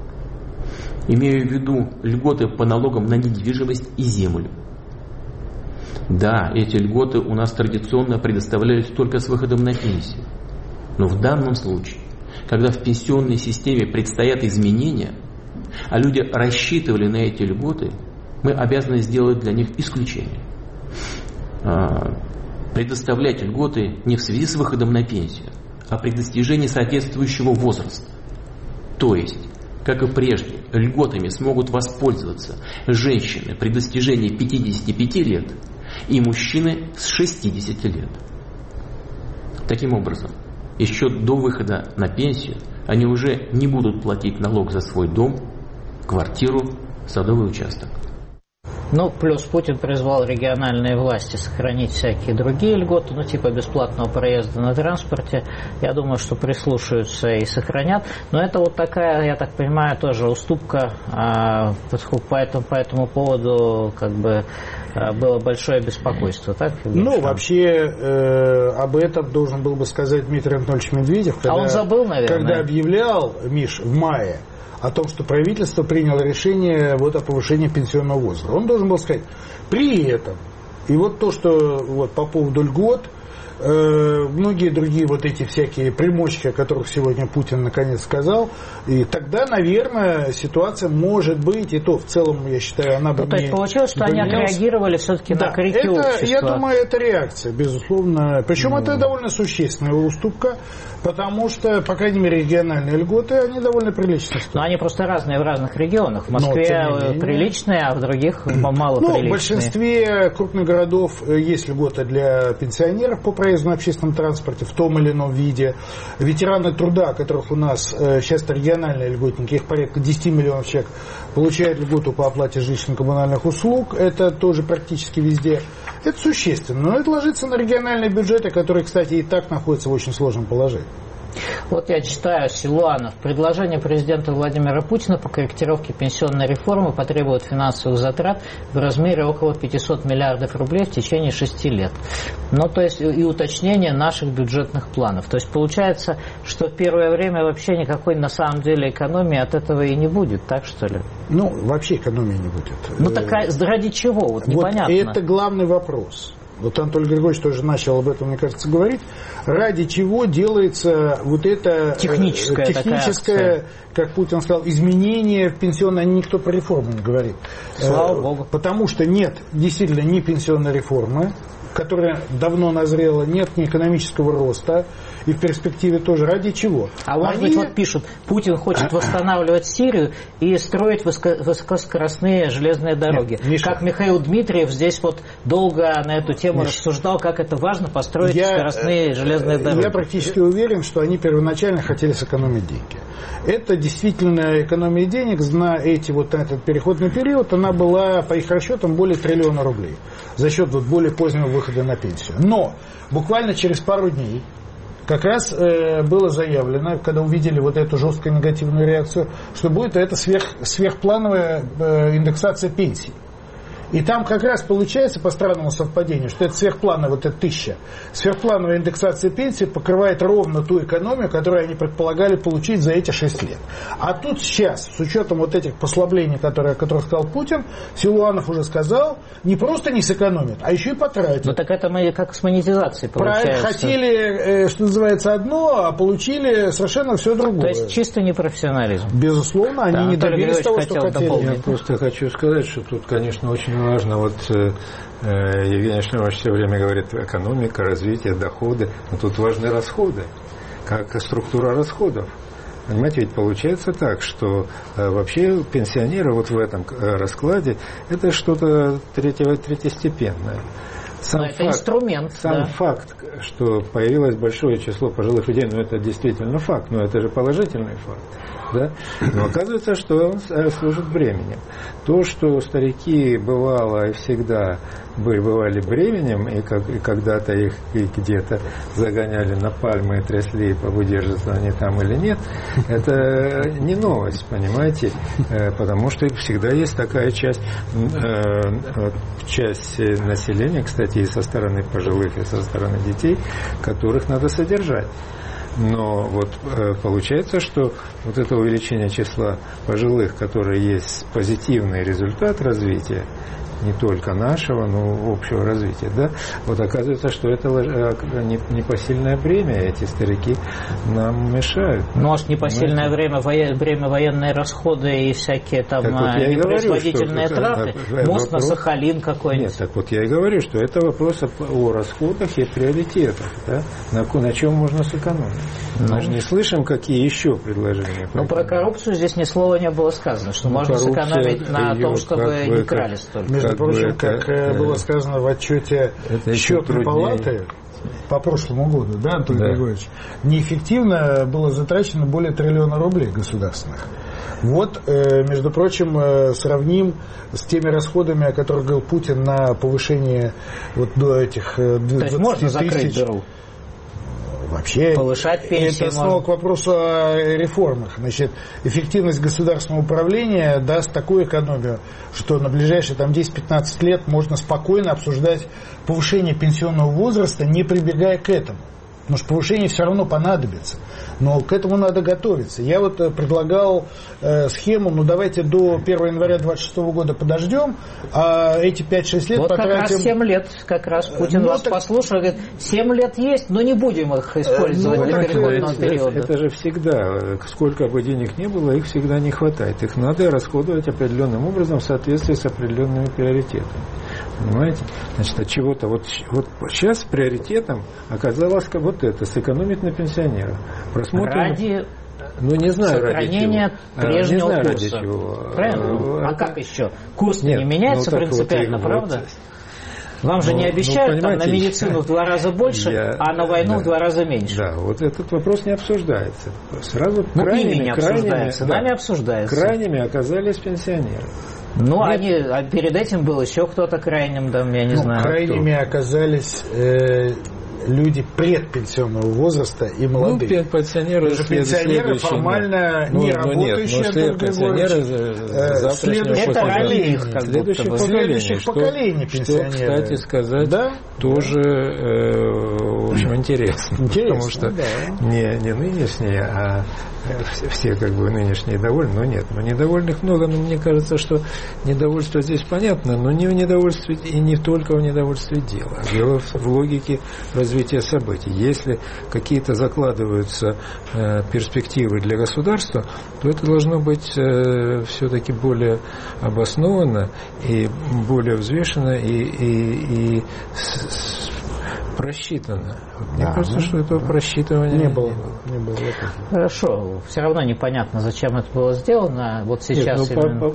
Имею в виду льготы по налогам на недвижимость и землю. Да, эти льготы у нас традиционно предоставлялись только с выходом на пенсию. Но в данном случае, когда в пенсионной системе предстоят изменения, а люди рассчитывали на эти льготы, мы обязаны сделать для них исключение. Предоставлять льготы не в связи с выходом на пенсию, а при достижении соответствующего возраста. То есть, как и прежде, льготами смогут воспользоваться женщины при достижении 55 лет и мужчины с 60 лет. Таким образом, еще до выхода на пенсию они уже не будут платить налог за свой дом, квартиру, садовый участок. Ну, плюс Путин призвал региональные власти сохранить всякие другие льготы, ну, типа бесплатного проезда на транспорте. Я думаю, что прислушаются и сохранят. Но это вот такая, я так понимаю, тоже уступка. По этому поводу как бы было большое беспокойство, так? Ну, вообще, об этом должен был бы сказать Дмитрий Анатольевич Медведев. Когда, он забыл, наверное. Когда объявлял, Миш, в мае, о том, что правительство приняло решение вот о повышении пенсионного возраста. Он должен был сказать, при этом, и вот то, что вот по поводу льгот, многие другие вот эти всякие примочки, о которых сегодня Путин наконец сказал, и тогда, наверное, ситуация может быть, и то в целом, я считаю, она бы то есть получилось, что они отреагировали все-таки на крики общества. Я думаю, это реакция, безусловно. Причем это довольно существенная уступка, потому что, по крайней мере, региональные льготы, они довольно приличные. Но они просто разные в разных регионах. В Москве приличные, а в других малоприличные. В большинстве крупных городов есть льготы для пенсионеров по проезду на общественном транспорте в том или ином виде. Ветераны труда, которых у нас сейчас региональные льготники, их порядка 10 миллионов человек, получают льготу по оплате жилищно-коммунальных услуг. Это тоже практически везде. Это существенно. Но это ложится на региональные бюджеты, которые, кстати, и так находятся в очень сложном положении. Вот я читаю Силуанов. Предложение президента Владимира Путина по корректировке пенсионной реформы потребует финансовых затрат в размере около 500 миллиардов рублей в течение 6 лет. Ну, то есть и уточнение наших бюджетных планов. То есть получается, что в первое время вообще никакой на самом деле экономии от этого и не будет, так что ли? Ну, вообще экономии не будет. Ну, так ради чего? Вот непонятно. Вот это главный вопрос. Вот Анатолий Григорьевич тоже начал об этом, мне кажется, говорить. Ради чего делается вот это техническое, как Путин сказал, изменение в пенсионной, никто про реформу не говорит. Слава Богу. Потому что нет действительно ни пенсионной реформы, которая давно назрела, нет ни экономического роста, и в перспективе тоже. Ради чего? А может быть, вот пишут, Путин хочет восстанавливать Сирию и строить высокоскоростные железные дороги. Нет, Миша, как Михаил Дмитриев здесь вот долго на эту тему рассуждал, как это важно построить скоростные железные дороги. Я практически уверен, что они первоначально хотели сэкономить деньги. Это действительно экономия денег на этот переходный период, она была, по их расчетам, более триллиона рублей за счет более позднего выхода на пенсию. Но буквально через пару дней как раз было заявлено, когда увидели вот эту жесткую негативную реакцию, что будет это сверхплановая индексация пенсий. И там как раз получается, по странному совпадению, что это сверхплановая, вот эта 1000, сверхплановая индексация пенсии покрывает ровно ту экономию, которую они предполагали получить за эти 6 лет. А тут сейчас, с учетом вот этих послаблений, о которых сказал Путин, Силуанов уже сказал, не просто не сэкономит, а еще и потратит. Ну так это мы как с монетизацией получается. Хотели, что называется, одно, а получили совершенно все другое. То есть чисто непрофессионализм. Безусловно, они не добились того, что хотели. Я просто хочу сказать, что тут, конечно, очень важно, вот Евгений Шлемович все время говорит, экономика, развитие, доходы, но тут важны расходы, как структура расходов. Понимаете, ведь получается так, что вообще пенсионеры вот в этом раскладе это что-то третьестепенное. Это инструмент. Сам факт, что появилось большое число пожилых людей, ну это действительно факт, но это же положительный факт. Да? Но оказывается, что он служит бременем. То, что старики бывало и всегда бывали бременем, и когда-то их где-то загоняли на пальмы и трясли, выдержатся они там или нет, это не новость, понимаете? Потому что всегда есть такая часть населения, кстати, и со стороны пожилых, и со стороны детей, которых надо содержать. Но вот получается, что вот это увеличение числа пожилых, которое есть позитивный результат развития, не только нашего, но общего развития, да, вот оказывается, что это непосильное бремя, эти старики нам мешают. Может, непосильное время военные расходы и всякие там непроизводительные траты, мост на Сахалин какой-нибудь. Нет, так вот я и говорю, что это вопрос о расходах и приоритетах, да, на чем можно сэкономить. Мы же не слышим, какие еще предложения. Ну, про коррупцию здесь ни слова не было сказано, что можно сэкономить на том, чтобы не крали столько. Между прочим, как было сказано в отчете счетной палаты по прошлому году, да, Анатолий Григорьевич, неэффективно было затрачено более триллиона рублей государственных. Вот, между прочим, сравним с теми расходами, о которых говорил Путин на повышение вот до этих 20 тысяч. Дыру. Вообще, повышать пенсии это снова к вопросу о реформах. Значит, эффективность государственного управления даст такую экономию, что на ближайшие 10-15 лет можно спокойно обсуждать повышение пенсионного возраста, не прибегая к этому. Потому что повышение все равно понадобится. Но к этому надо готовиться. Я вот предлагал схему, давайте до 1 января 2026 года подождем, а эти 5-6 лет вот потратим... как раз 7 лет, как раз Путин вас послушал, говорит, 7 лет есть, но не будем их использовать для переходного периода. Это же всегда, сколько бы денег ни было, их всегда не хватает. Их надо расходовать определенным образом в соответствии с определенными приоритетами. Понимаете? Значит, от чего-то вот сейчас приоритетом оказалось вот это, сэкономить на пенсионерах. Ради не знаю, сохранения прежнего курса. Ради чего. Правильно? А как еще? Курс не меняется принципиально, правда? Вам же не обещают на медицину в 2 раза больше, а на войну в 2 раза меньше. Да, вот этот вопрос не обсуждается. Сразу ими не обсуждается, нами обсуждается. Крайними оказались пенсионеры. А перед этим был еще кто-то крайним, я не знаю. Крайними оказались люди предпенсионного возраста и молодые. Ну, пенсионеры формально не работающие, это роли их, следующих поколений пенсионеров. Что, кстати сказать, тоже в общем, интересно. Потому что не нынешние, а все как бы нынешние довольны, но нет. Но недовольных много, но мне кажется, что недовольство здесь понятно, но не в недовольстве и не только в недовольстве дела. Дело в логике развития событий. Если какие-то закладываются перспективы для государства, то это должно быть все-таки более обоснованно и более взвешенно и просчитано. Мне кажется, что этого просчитывания не было. Хорошо. Все равно непонятно, зачем это было сделано. Вот сейчас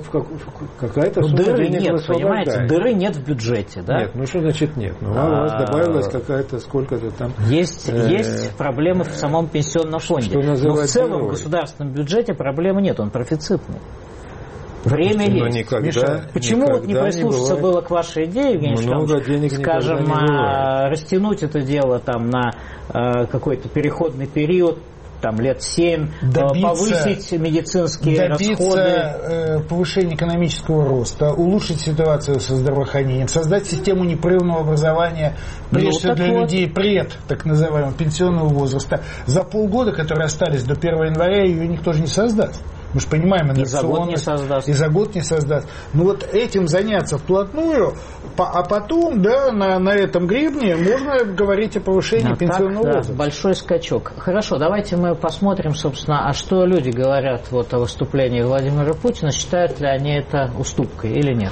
какая-то дыры нет, понимаете? Дыры нет в бюджете, да? Нет, ну что значит нет? Ну, у вас добавилось какая-то, сколько-то там... Есть проблемы в самом пенсионном фонде. Но в целом в государственном бюджете проблемы нет, он профицитный. Время есть. Почему вот не прислушаться было к вашей идее, Евгений Иванович, скажем, растянуть это дело там на какой-то переходный период, там лет 7, повысить медицинские расходы, повышение экономического роста, улучшить ситуацию со здравоохранением, создать систему непрерывного образования, прежде всего для людей так называемого пенсионного возраста. За полгода, которые остались до 1 января, ее никто же не создаст. Мы же понимаем, и за год не создаст. Ну вот этим заняться вплотную, а потом, на этом гребне можно говорить о повышении пенсионного возраста. Большой скачок. Хорошо, давайте мы посмотрим, собственно, а что люди говорят вот о выступлении Владимира Путина, считают ли они это уступкой или нет?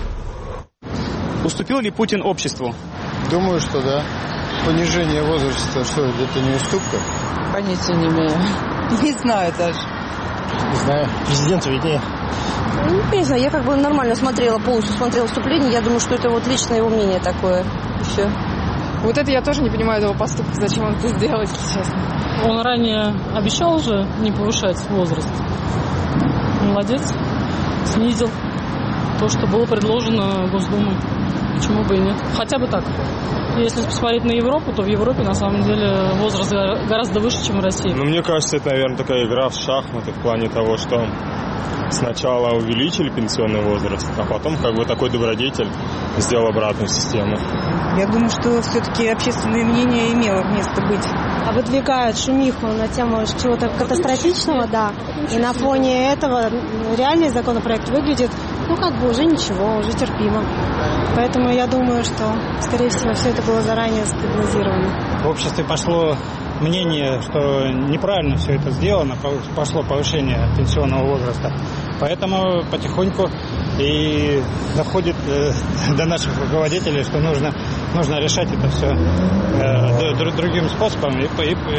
Уступил ли Путин обществу? Думаю, что да. Понижение возраста, что это не уступка? Понятия не имею. Не знаю даже. Не знаю, президенту виднее. Не знаю, я как бы нормально полностью смотрела выступление. Я думаю, что это вот личное его мнение такое. И все. Вот это я тоже не понимаю этого поступка, зачем он это сделал, если честно. Он ранее обещал же не повышать возраст. Молодец. Снизил то, что было предложено Госдумой. Почему бы и нет? Хотя бы так. Если посмотреть на Европу, то в Европе на самом деле возраст гораздо выше, чем в России. Ну, мне кажется, это, наверное, такая игра в шахматы в плане того, что сначала увеличили пенсионный возраст, а потом как бы такой добродетель сделал обратную систему. Я думаю, что все-таки общественное мнение имело место быть. Выдвигают шумиху на тему чего-то катастрофичного, да. И на фоне этого реальный законопроект выглядит, как бы уже ничего, уже терпимо. Поэтому я думаю, что, скорее всего, все это было заранее спрогнозировано. В обществе пошло мнение, что неправильно все это сделано, пошло повышение пенсионного возраста. Поэтому потихоньку и доходит до наших руководителей, что нужно решать это все другим способом и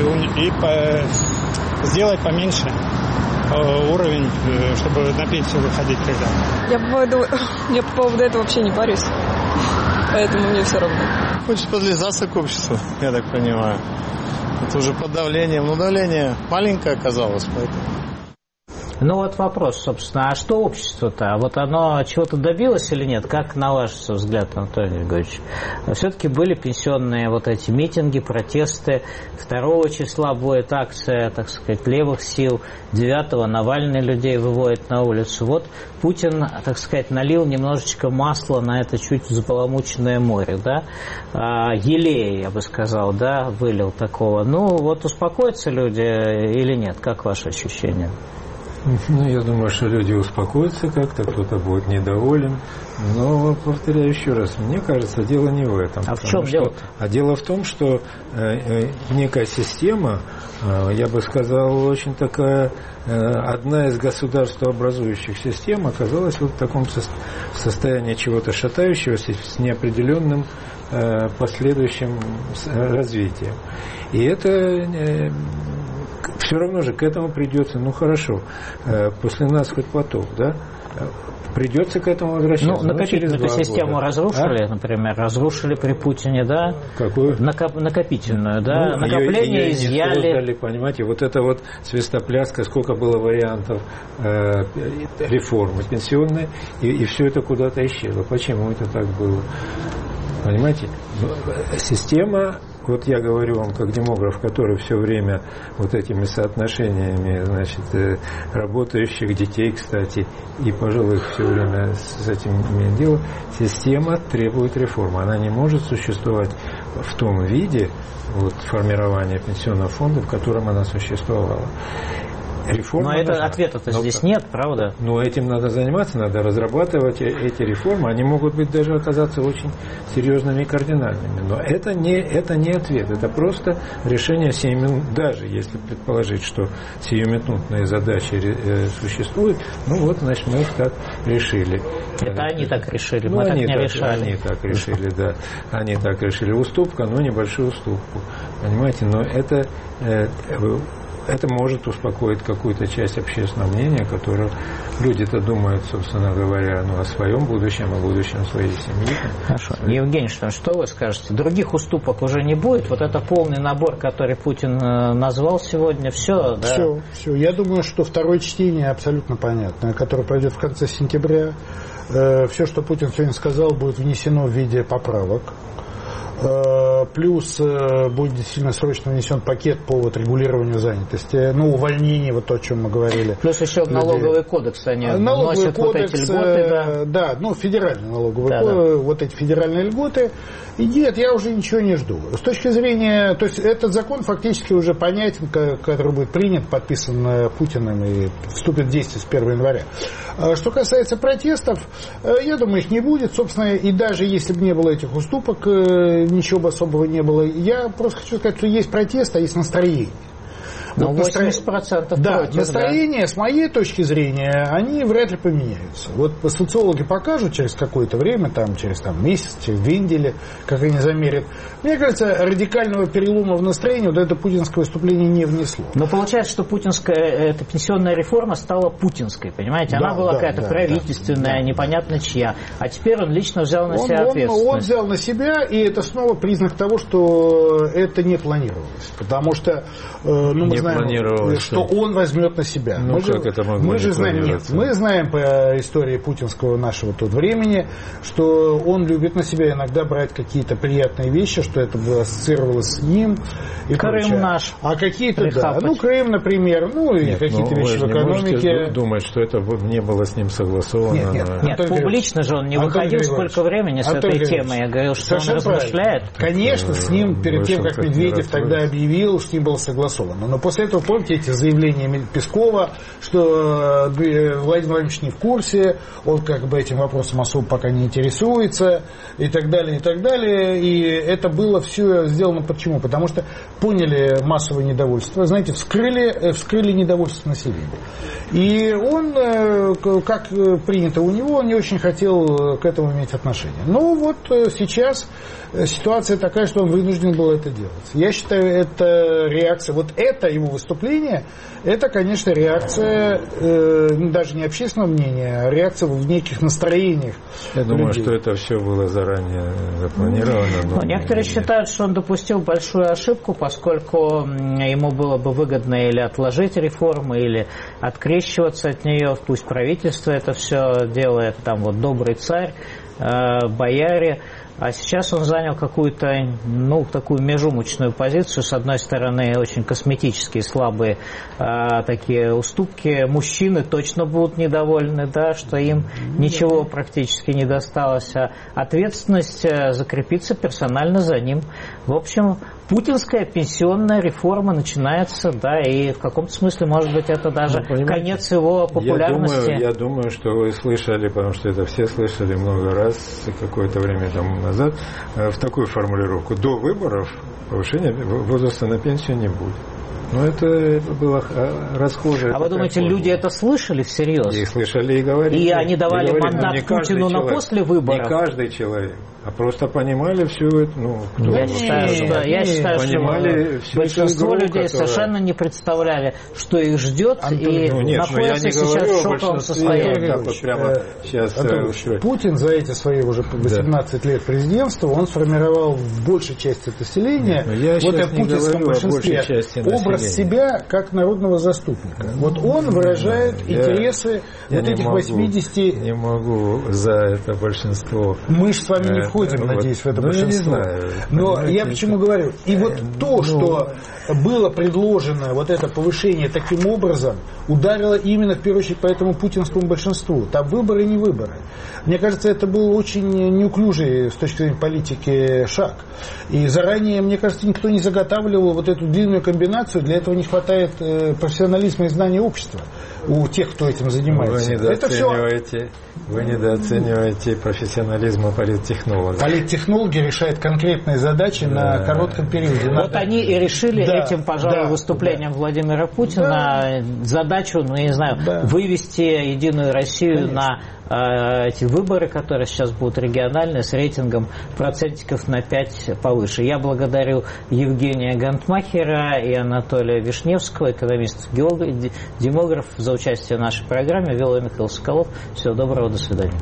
сделать поменьше уровень, чтобы на пенсию выходить когда. Я по поводу этого вообще не парюсь. Поэтому мне все равно. Хочет подлизаться к обществу, я так понимаю. Это уже под давлением. Но давление маленькое оказалось, поэтому. Ну вот вопрос, собственно, а что общество-то? Вот оно чего-то добилось или нет? Как на ваш взгляд, Анатолий Григорьевич? Все-таки были пенсионные вот эти митинги, протесты. 2 числа будет акция, так сказать, левых сил. 9-го Навальный людей выводит на улицу. Вот Путин, так сказать, налил немножечко масла на это чуть взбаламученное море, да? Елея, я бы сказал, да, вылил такого. Ну вот успокоятся люди или нет? Как ваши ощущения? Ну, я думаю, что люди успокоятся как-то, кто-то будет недоволен. Но, повторяю еще раз, мне кажется, дело не в этом. А в чем дело? А дело в том, что некая система, я бы сказал, очень такая, одна из государствообразующих систем оказалась вот в таком состоянии чего-то шатающегося с неопределенным последующим развитием. И это... Все равно же к этому придется, ну хорошо, после нас хоть потоп, да? Придется к этому возвращаться. Ну, накопительную систему разрушили, например, разрушили при Путине, да? Какую? Накопительную, да? Накопление изъяли. Создали, понимаете, вот это вот свистопляска, сколько было вариантов реформы пенсионной, и все это куда-то исчезло. Почему это так было? Понимаете? Система Вот я говорю вам, как демограф, который все время вот этими соотношениями, значит, работающих детей, кстати, и пожилых все время с этим имеет дело, система требует реформы. Она не может существовать в том виде вот, формирования пенсионного фонда, в котором она существовала. Реформа но ответа-то здесь нет, правда? Но этим надо заниматься, надо разрабатывать эти реформы. Они могут быть даже оказаться очень серьезными и кардинальными. Но это не ответ, это просто решение даже если предположить, что сиюминутные задачи существуют, ну вот, значит, мы их так решили. Это они так решили, мы так не решали. Они так решили, да. Они так решили. Уступка, но небольшую уступку. Понимаете, но это может успокоить какую-то часть общественного мнения, которое люди-то думают, собственно говоря, о своем будущем, о будущем своей семьи. Хорошо. Евгений, что вы скажете? Других уступок уже не будет? Вот это полный набор, который Путин назвал сегодня, все, да? Все. Я думаю, что второе чтение абсолютно понятное, которое пройдет в конце сентября. Все, что Путин сегодня сказал, будет внесено в виде поправок. Плюс будет действительно срочно внесен пакет по регулированию занятости, увольнение, вот то, о чем мы говорили. Плюс еще налоговый кодекс они вносят кодекс, вот эти льготы, да, федеральный налоговый кодекс, вот эти федеральные льготы. И нет, я уже ничего не жду. С точки зрения, то есть этот закон фактически уже понятен, который будет принят, подписан Путиным и вступит в действие с 1 января. Что касается протестов, я думаю, их не будет, собственно, и даже если бы не было этих уступок, ничего бы особого не было. Я просто хочу сказать, что есть протест, а есть настроение. Но 80% против, настроения, с моей точки зрения, они вряд ли поменяются. Вот социологи покажут через какое-то время, через месяц, через 2 недели, как они замерят. Мне кажется, радикального перелома в настроении вот это путинское выступление не внесло. Но получается, что эта пенсионная реформа стала путинской, понимаете? Она была какая-то правительственная, непонятно чья. А теперь он лично взял на себя ответственность. Он взял на себя, и это снова признак того, что это не планировалось. Потому что мы знаем, что он возьмет на себя. Мы же знаем, мы знаем по истории путинского нашего тут времени, что он любит на себя иногда брать какие-то приятные вещи, что это было ассоциировалось с ним. И Крым прочее. наш. А какие-то, Крым, например, и какие-то вещи в экономике. Думать, что это не было с ним согласовано. Нет, публично же он не выходил сколько времени с этой темой. Я говорил, что он размышляет. Конечно, с ним перед тем, как Медведев тогда объявил, с ним было согласовано. Но после этого, помните, эти заявления Пескова, что Владимир Владимирович не в курсе, он этим вопросом особо пока не интересуется, и так далее, и так далее. И это было все сделано почему? Потому что поняли массовое недовольство. Знаете, вскрыли недовольство населения. И он, как принято у него, не очень хотел к этому иметь отношение. Но вот сейчас ситуация такая, что он вынужден был это делать. Я считаю, это реакция, вот это его выступление, это, конечно, реакция даже не общественного мнения, а реакция в неких настроениях. Я думаю, что это все было заранее запланировано. Некоторые считают, что он допустил большую ошибку, поскольку ему было бы выгодно или отложить реформу, или открещиваться от нее. Пусть правительство это все делает, добрый царь, бояре. А сейчас он занял какую-то, такую межумочную позицию. С одной стороны, очень косметические, слабые такие уступки. Мужчины точно будут недовольны, что им ничего практически не досталось. А ответственность закрепится персонально за ним. В общем, путинская пенсионная реформа начинается, и в каком-то смысле, может быть, это даже конец его популярности. Я думаю, что вы слышали, потому что это все слышали много раз, какое-то время тому назад, в такую формулировку: до выборов повышения возраста на пенсию не будет. Но это было расхожее. А вы думаете, люди это слышали всерьез? И слышали, и говорили. И они давали мандат Путину на после выборов? Не каждый человек. А просто понимали всю эту... Я считаю, что большинство людей совершенно не представляли, что их ждет, и находятся сейчас в шоковом состоянии. Путин за эти свои уже 18 лет президентства, он сформировал в большей части населения, в путинском большинстве, образ себя как народного заступника. Вот он выражает интересы этих 80... Не могу за это большинство. Мы же с вами не входим, надеюсь, в это большинство. Но я почему говорю? И вот то, что было предложено, вот это повышение таким образом, ударило именно в первую очередь по этому путинскому большинству. Там выборы и не выборы. Мне кажется, это был очень неуклюжий с точки зрения политики шаг. И заранее, мне кажется, никто не заготавливал вот эту длинную комбинацию. Для этого не хватает профессионализма и знания общества у тех, кто этим занимается. Вы недооцениваете профессионализм политтехнологов. Политтехнологи решают конкретные задачи на коротком периоде. Вот они и решили этим, пожалуй, выступлением Владимира Путина задачу, вывести Единую Россию на эти выборы, которые сейчас будут региональные, с рейтингом процентиков на 5 повыше. Я благодарю Евгения Гантмахера и Анатолия Вишневского, экономист-геолог, демограф, за участие в нашей программе. Вел Михаил Соколов. Всего доброго, до свидания.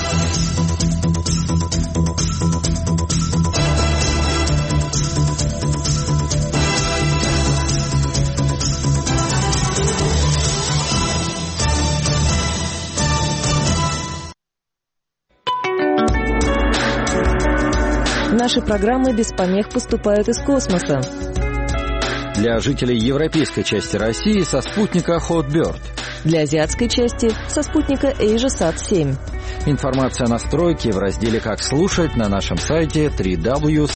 Наши программы без помех поступают из космоса. Для жителей европейской части России со спутника Hotbird. Для азиатской части со спутника AsiaSat-7. Информация о настройке в разделе «Как слушать» на нашем сайте www.